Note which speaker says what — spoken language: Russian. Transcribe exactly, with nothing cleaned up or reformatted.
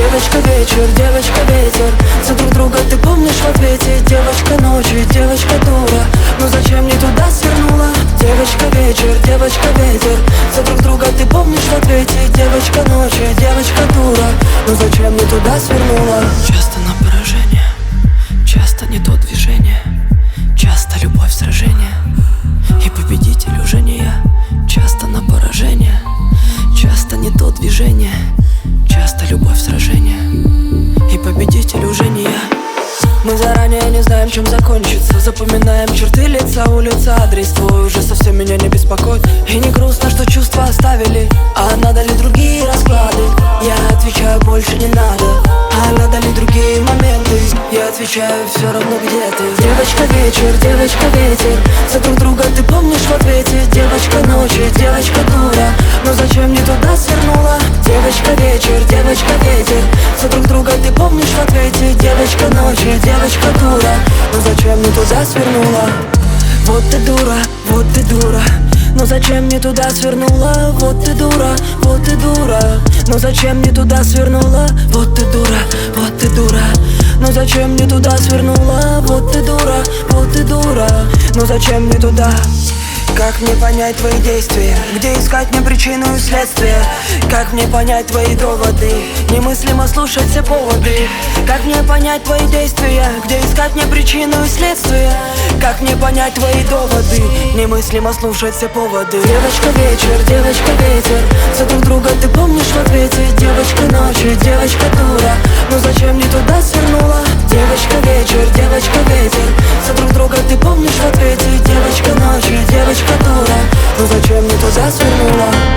Speaker 1: девочка вечер, девочка ветер. За друг друга ты помнишь в ответе. Девочка ночи, девочка дура, но зачем не туда свернула? Девочка вечер, девочка ветер. За друг друга ты помнишь в ответе. Девочка ночи, девочка дура, но зачем не туда свернула?
Speaker 2: Часто на поражение, часто не то движение, часто любовь в сражение, и победитель уже не я. Часто на поражение, часто не то движение, часто любовь в сражение, и победитель уже не я.
Speaker 1: Мы заранее не знаем, чем закончится. Запоминаем черты лица, улица, адрес твой уже совсем меня не беспокоит. И не грустно, что чувства оставили, а надо ли другие расклады? Я отвечаю, больше не надо. А надо ли другие моменты? Я отвечаю, все равно где ты. Девочка вечер, девочка ветер. За друг друга ты помнишь в ответе. Девочка ночи, девочка дура, но зачем не туда свернула? Девочка вечер, девочка ветер. За друг друга ты помнишь в ответе. Девочка ночи, девочка дура, но зачем не туда свернула? Вот ты дура, вот ты дура, но зачем не туда свернула? Вот ты дура, вот ты дура, но зачем не туда свернула? Вот ты дура, вот ты дура, но зачем не туда свернула? Вот ты дура, вот ты дура, но зачем не туда? Как мне понять твои действия? Где искать мне причину и следствие? Как мне понять твои доводы? Немыслимо слушать все поводы. Как мне понять твои действия? Где искать мне причину и следствие? Как мне понять твои доводы? Немыслимо слушать все поводы. Девочка вечер, девочка ветер. За друг друга ты помнишь в ответе. Девочка ночи, девочка дура, но зачем не туда свернула? Девочка вечер, девочка ветер. За друг друга ты помнишь в ответе. Девочка ночи, девочка дура, но зачем не туда свернула?